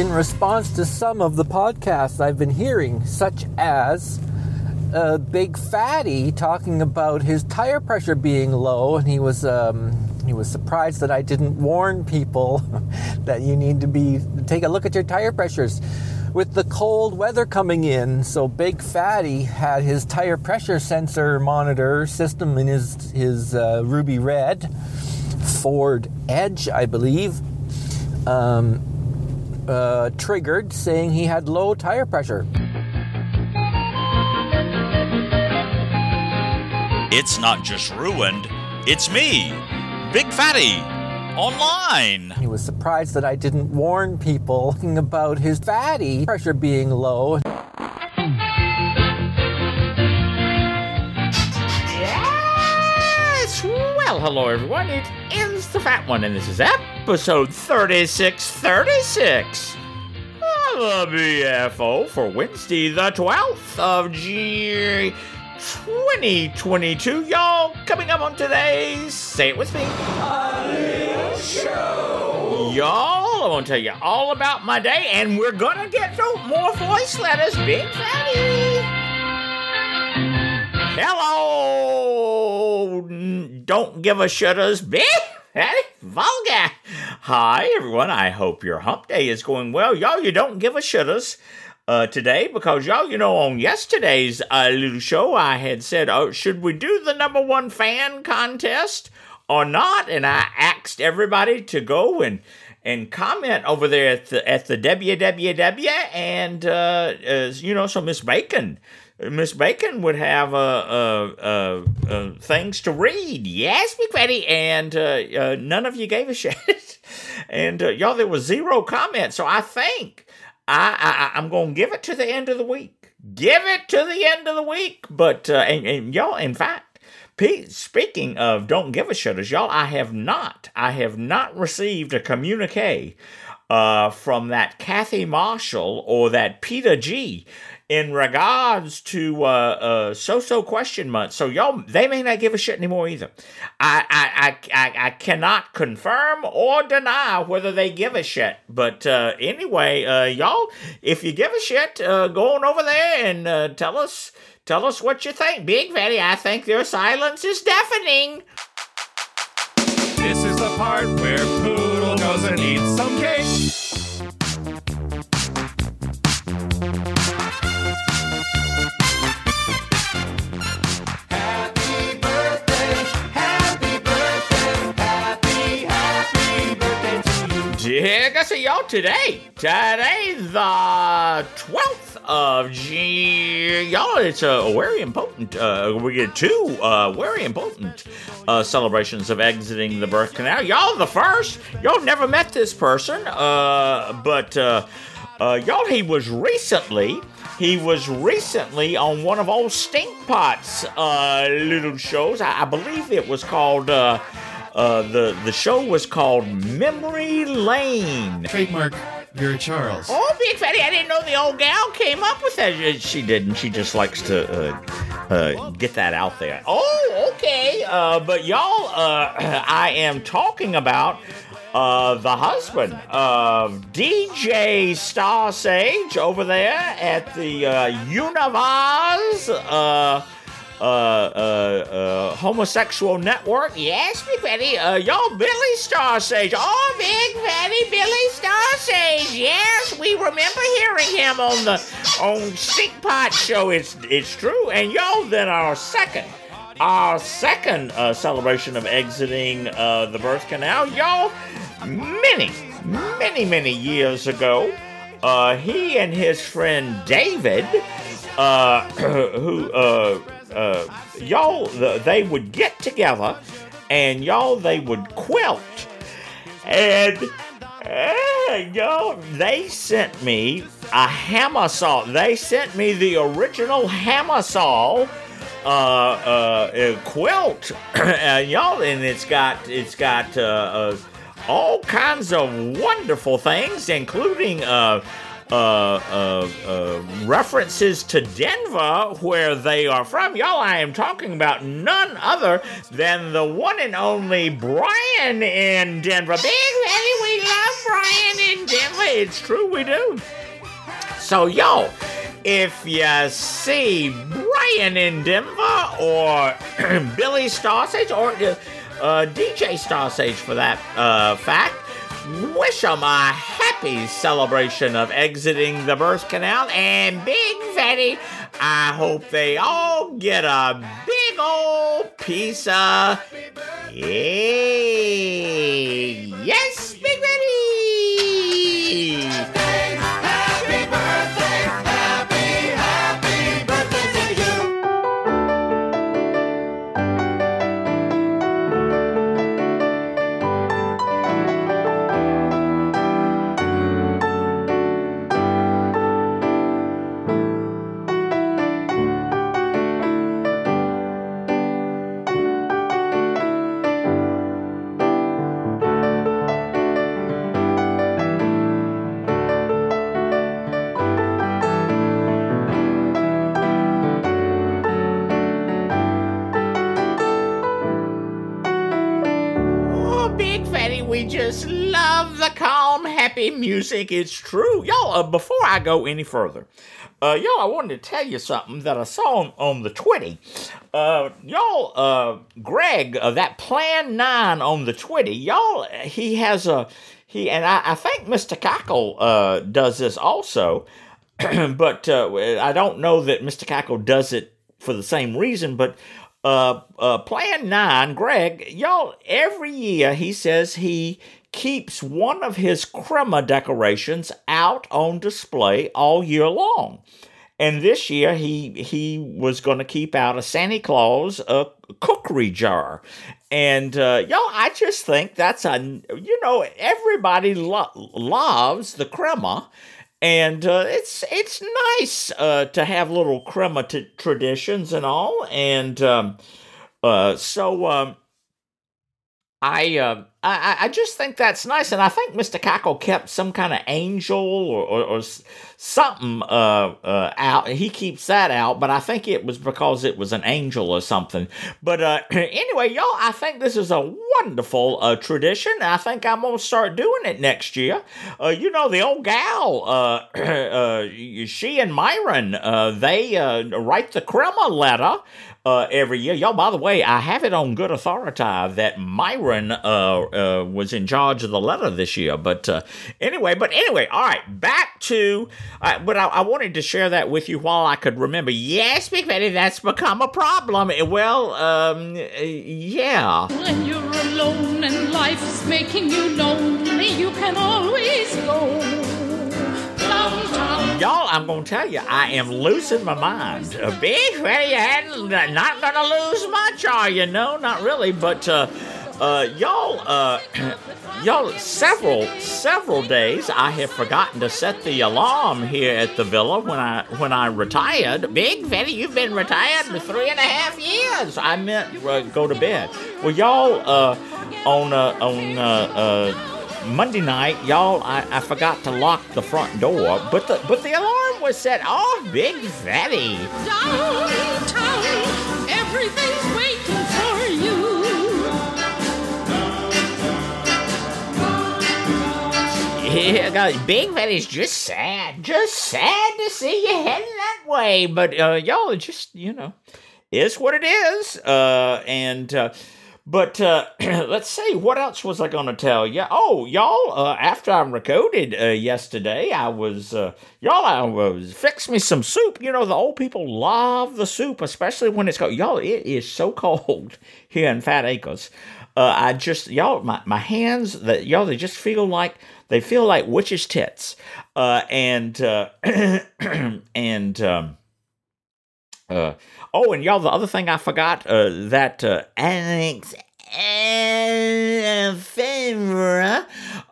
in response to some of the podcasts I've been hearing, such as Big Fatty talking about his tire pressure being low, and he was surprised that I didn't warn people that you need to take a look at your tire pressures with the cold weather coming in. So Big Fatty had his tire pressure sensor monitor system in his ruby red Ford Edge, I believe, triggered, saying he had low tire pressure. It's not just ruined, it's me, Big Fatty, online. He was surprised that I didn't warn people about his fatty pressure being low. Yes! Well, hello everyone, it is the Fat One, and this is episode 3636 of the BFO for Wednesday, the 12th of June, 2022. Y'all, coming up on today's, say it with me, A Little Show. Y'all, I want to tell you all about my day, and we're gonna get to more voice letters. Big Fatty. Hello, don't give a shitters, Big Fatty Vulgar. Hi, everyone. I hope your hump day is going well. Y'all, you don't give a shitters today, because y'all, on yesterday's little show, I had said, should we do the number one fan contest or not? And I asked everybody to go and comment over there at the www, and so Miss Bacon would have things to read. Yes, Big Fatty, and none of you gave a shit. And y'all, there was zero comments, so I think I'm going to give it to the end of the week. Give it to the end of the week. But, and y'all, in fact, speaking of don't give a shitters, y'all, I have not received a communique from that Kathy Marshall or that Peter G in regards to so question month. So y'all, they may not give a shit anymore either. I cannot confirm or deny whether they give a shit. But anyway, y'all, if you give a shit, go on over there and tell us what you think. Big Fatty, I think their silence is deafening. This is the part where Poodle goes and eats some cake. Yeah, I see y'all today the 12th of June. Y'all, it's a very important, we get two very important celebrations of exiting the birth canal. Y'all, the first, y'all never met this person, but y'all, he was recently on one of old Stinkpot's little shows. I believe it was called, the show was called Memory Lane. Trademark Vera Charles. Oh, Big Fatty, I didn't know the old gal came up with that. She didn't. She just likes to get that out there. Oh, okay. But y'all, I am talking about the husband of DJ Star Sage over there at the Univaz homosexual network. Yes, Big Fatty. Y'all, Billy Star Sage. Oh, Big Fatty, Billy Star Sage. Yes, we remember hearing him on Stinkpot show. It's true. And y'all, then our second celebration of exiting the birth canal. Y'all, many years ago, he and his friend David, they would get together, and y'all, they would quilt, and y'all, they sent me a Hammersaw. They sent me the original Hammersaw quilt, y'all, and it's got all kinds of wonderful things, including references to Denver, where they are from. Y'all, I am talking about none other than the one and only Brian in Denver. Big Fatty, we love Brian. Brian in Denver. It's true, we do. So, y'all, if you see Brian in Denver or Billy Starsage or DJ Starsage for that fact, wish them a happy celebration of exiting the birth canal. And Big Fatty, I hope they all get a big old piece of... Yes, Big Fatty! We just love the calm, happy music. It's true. Y'all, before I go any further, y'all, I wanted to tell you something that I saw on the Twitty. Greg, that Plan 9 on the Twitty, y'all, he has and I think Mr. Cackle does this also, but I don't know that Mr. Cackle does it for the same reason, but Plan 9, Greg, y'all, every year he says he keeps one of his crema decorations out on display all year long. And this year he was going to keep out a Santa Claus cookery jar. And, I just think that's everybody loves the crema. And it's nice to have little crema traditions and all, and I just think that's nice, and I think Mr. Cackle kept some kind of angel or something out. He keeps that out, but I think it was because it was an angel or something. But anyway, y'all, I think this is a wonderful tradition. I think I'm gonna start doing it next year. The old gal, she and Myron, they write the crema letter every year. Y'all, by the way, I have it on good authority that Myron was in charge of the letter this year. But anyway, all right, back to... but I wanted to share that with you while I could remember. Yes, Big Fatty, that's become a problem. Well, yeah. When you're alone and life's making you lonely, you can always go downtown. Y'all, I'm going to tell you, I am losing my mind. Big Fatty, not going to lose much, are you? No, not really, but... y'all, several days I have forgotten to set the alarm here at the villa when I retired. Big Fatty, you've been retired for 3.5 years. I meant go to bed. Well, y'all, on Monday night, y'all, I forgot to lock the front door, but the alarm was set off. Big Fatty. Downtown, everything's waiting for you. Yeah, guys, Big Fatty's just sad to see you heading that way. But y'all, it just is what it is. But let's see, what else was I going to tell you? Oh, y'all, after I recorded yesterday, I was fix me some soup. The old people love the soup, especially when it's cold. Y'all, it is so cold here in Fat Acres. My hands, they just feel like witches' tits. Oh, and y'all, the other thing I forgot, that Alex Favre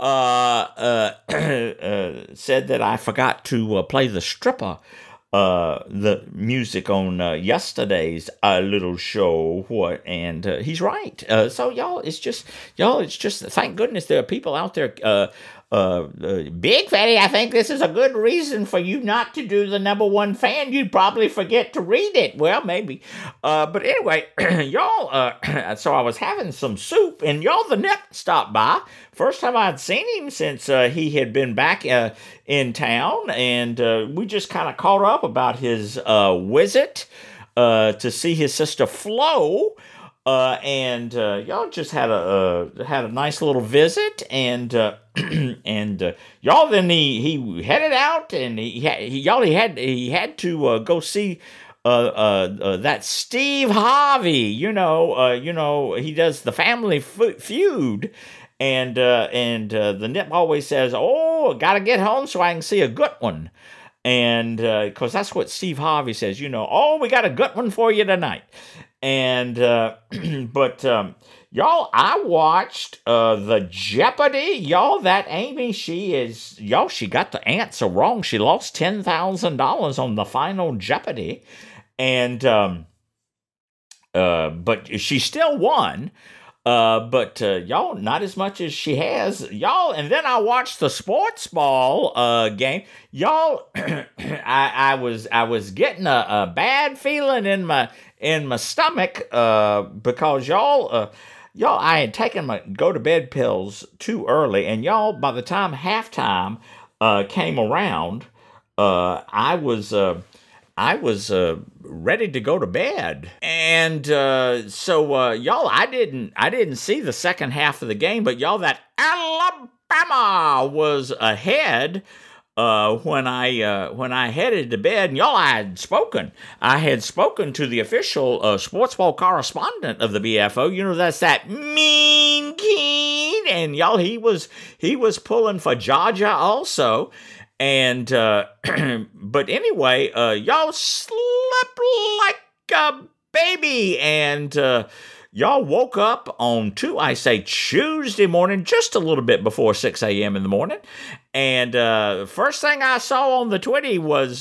said that I forgot to play the stripper, the music on yesterday's little show, and he's right. So y'all, it's just thank goodness there are people out there Big Fatty, I think this is a good reason for you not to do the number one fan. You'd probably forget to read it. Well, maybe. But anyway, y'all, so I was having some soup, and y'all, the Nip stopped by. First time I'd seen him since he had been back in town, and we just kind of caught up about his visit to see his sister Flo. And y'all just had a nice little visit, and y'all, then he headed out, and he had to go see that Steve Harvey. You know he does the Family Feud, and the Nip always says, "Oh, gotta get home so I can see a good one." And because that's what Steve Harvey says, "Oh, we got a good one for you tonight." And but y'all, I watched the Jeopardy. Y'all, that Amy, she got the answer wrong. She lost $10,000 on the final Jeopardy, and but she still won. But y'all, not as much as she has, y'all. And then I watched the sports ball game, y'all. I was getting a bad feeling in my stomach because y'all, I had taken my go to bed pills too early, and y'all, by the time halftime came around, I was ready to go to bed, and so y'all, I didn't see the second half of the game, but y'all, that Alabama was ahead when I headed to bed, and y'all, I had spoken to the official sports ball correspondent of the BFO. That's that Mean Keen, and y'all, he was pulling for Georgia also. And, but anyway, y'all slept like a baby, and, y'all woke up on Tuesday morning, just a little bit before 6 a.m. in the morning. And, first thing I saw on the Twitty was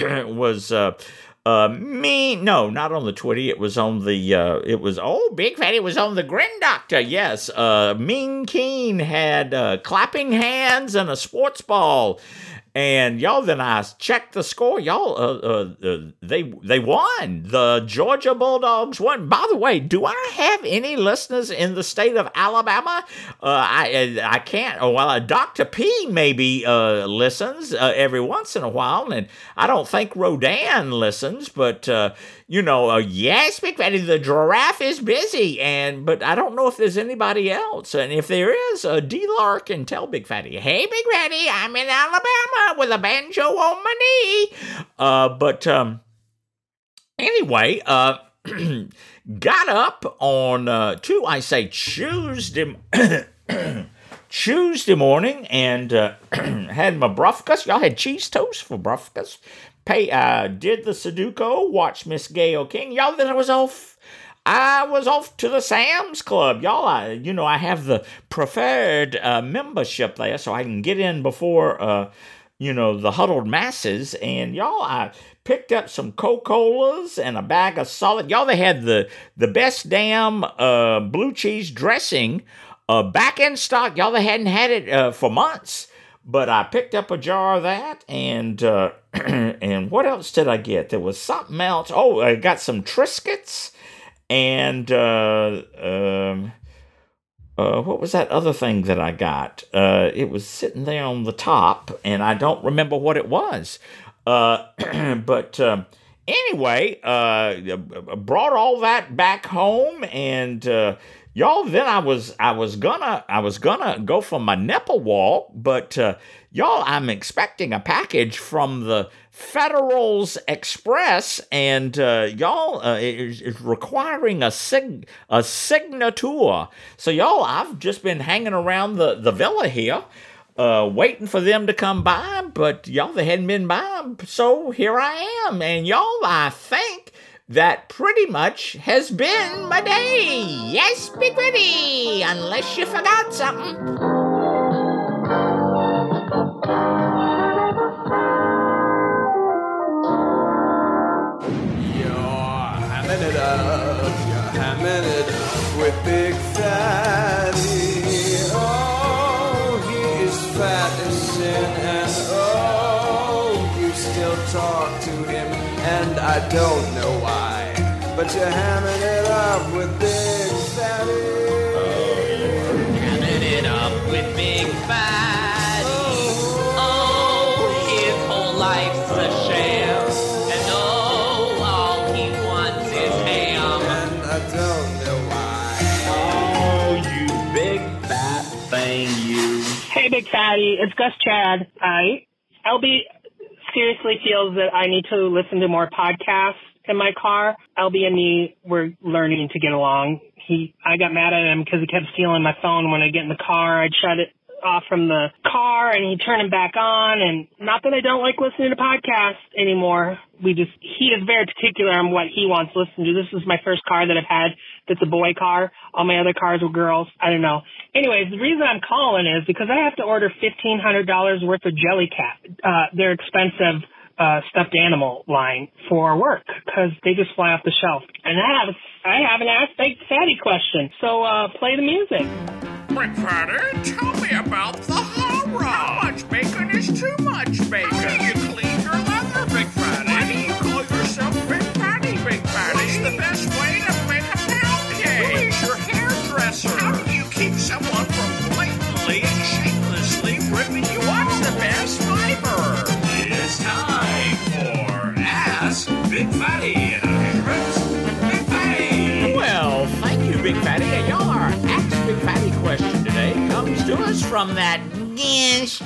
no, not on the Twitty. It was on the, Big Fatty was on the Grin Doctor. Yes. Mean Keen had, clapping hands and a sports ball. And y'all, then I checked the score. Y'all, they won. The Georgia Bulldogs won. By the way, do I have any listeners in the state of Alabama? I can't. Oh, well, Dr. P maybe listens every once in a while, and I don't think Rodan listens. But yes, Big Fatty, the giraffe is busy, but I don't know if there's anybody else. And if there is, D-Lark can tell Big Fatty, "Hey, Big Fatty, I'm in Alabama with a banjo on my knee." But anyway, got up on Tuesday morning, and had my breakfast. Y'all, had cheese toast for breakfast. Did the Sudoku, watched Miss Gayle King. Y'all, then I was off to the Sam's Club. Y'all, I have the preferred membership there, so I can get in before, the huddled masses. And y'all, I picked up some Coca-Colas and a bag of solid. Y'all, they had the best damn blue cheese dressing back in stock. Y'all, they hadn't had it for months. But I picked up a jar of that, and and what else did I get? There was something else. Oh, I got some Triscuits, and what was that other thing that I got? It was sitting there on the top, and I don't remember what it was. But anyway, brought all that back home, and y'all, then I was gonna go for my nipple walk, but y'all, I'm expecting a package from the Federals Express, and y'all, is requiring a signature. So y'all, I've just been hanging around the villa here, waiting for them to come by, but y'all, they hadn't been by, so here I am, and y'all, I think that pretty much has been my day. Yes, Big Fatty, unless you forgot something. You're hamming it up with Big Fatty. Oh, he is fat. talk to him, and I don't know why. But you're hamming it up with Big Fatty. Hamming it up with Big Fatty. Oh, his whole life's a sham. And oh, all he wants is ham. And I don't know why. Oh, you big fat thing, you. Hey, Big Fatty, it's Gus Chad. LB seriously feels that I need to listen to more podcasts in my car. LB and me, we're learning to get along. I got mad at him because he kept stealing my phone when I get in the car. I'd shut it off from the car and he'd turn it back on. And not that I don't like listening to podcasts anymore. He is very particular on what he wants to listen to. This is my first car that I've had that's a boy car. All my other cars were girls. I don't know. Anyways, the reason I'm calling is because I have to order $1,500 worth of Jellycat. They're expensive stuffed animal line for work because they just fly off the shelf. And I have an Ask Big Fatty question. So play the music. Big Fatty, tell me about the horror. How much bacon is too much bacon? How do you clean your leather, Big Fatty? Why do you call yourself Big Fatty, Big Fatty? What's the best way to make a pound cake? Who is your hairdresser? How do you keep someone from blatantly and shamelessly ripping you off? What's the best fiber? It's time for Ask Big Fatty. Big Fatty. Well, thank you, Big Fatty. And y'all, our Ask Big Fatty question today comes to us from that Gus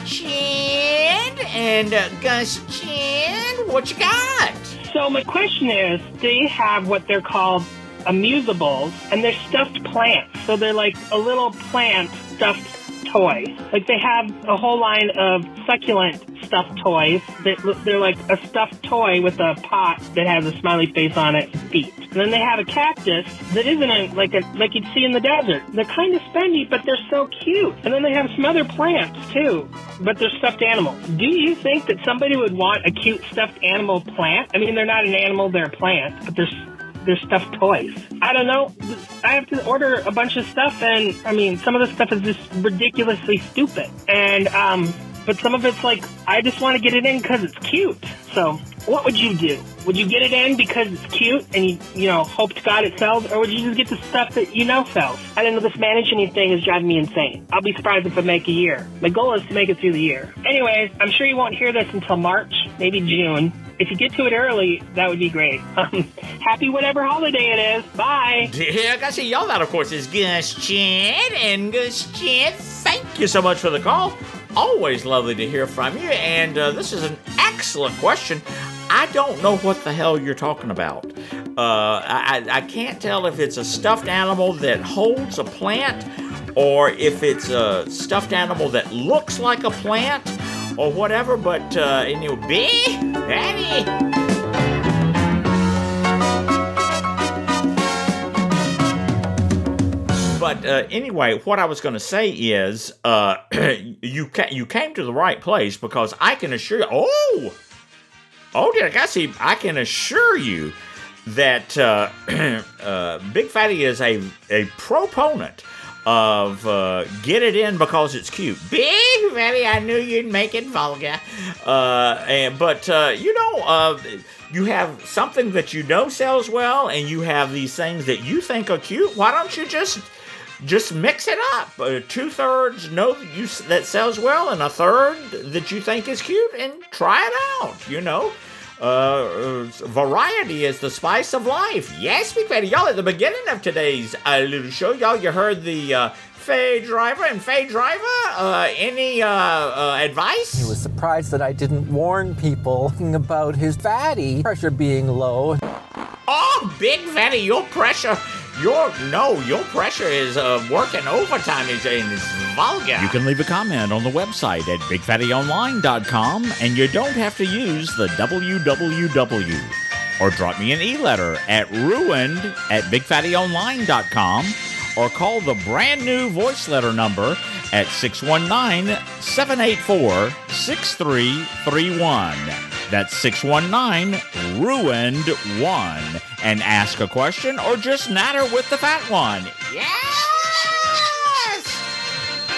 Chad. And Gus Chad, what you got? So my question is, they have what they're called amusables, and they're stuffed plants. So they're like a little plant stuffed toy. Like they have a whole line of succulent stuffed toys. They're like a stuffed toy with a pot that has a smiley face on its feet. And then they have a cactus that isn't like you'd see in the desert. They're kind of spendy, but they're so cute. And then they have some other plants too, but they're stuffed animals. Do you think that somebody would want a cute stuffed animal plant? I mean, they're not an animal, they're a plant, but they're stuffed toys. I don't know. I have to order a bunch of stuff, and I mean, some of the stuff is just ridiculously stupid. And but some of it's like, I just want to get it in because it's cute. So what would you do? Would you get it in because it's cute and you know, hope to God it sells, or would you just get the stuff that you know sells? I don't know, this managing thing is driving me insane. I'll be surprised if I make a year. My goal is to make it through the year. Anyways, I'm sure you won't hear this until March, maybe June. If you get to it early, that would be great. Happy whatever holiday it is. Bye. Yeah, I see y'all. That, of course, is Gus Chad. And Gus Chad, thank you so much for the call. Always lovely to hear from you. And this is an excellent question. I don't know what the hell you're talking about. I can't tell if it's a stuffed animal that holds a plant or if it's a stuffed animal that looks like a plant or whatever, but anyway, Big Fatty. But anyway, what I was going to say is, you came to the right place because I can assure you. I can assure you that Big Fatty is a proponent of get it in because it's cute. Big Fatty, I knew you'd make it vulgar. But you have something that you know sells well, and you have these things that you think are cute. Why don't you just mix it up? 2/3 know that sells well, and 1/3 that you think is cute, and try it out. Variety is the spice of life. Yes, Big Fatty. Y'all, at the beginning of today's little show, y'all, you heard the Faye Driver. And Faye Driver, any advice? He was surprised that I didn't warn people about his fatty pressure being low. Oh, Big Fatty, your pressure is working overtime and it's vulgar. You can leave a comment on the website at bigfattyonline.com, and you don't have to use the www. Or drop me an e-letter at ruined@bigfattyonline.com, or call the brand new voice letter number at 619-784-6331. That's 619-RUINED-1. And ask a question or just natter with the fat one. Yes!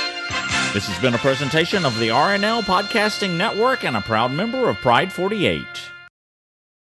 This has been a presentation of the RNL Podcasting Network and a proud member of Pride 48.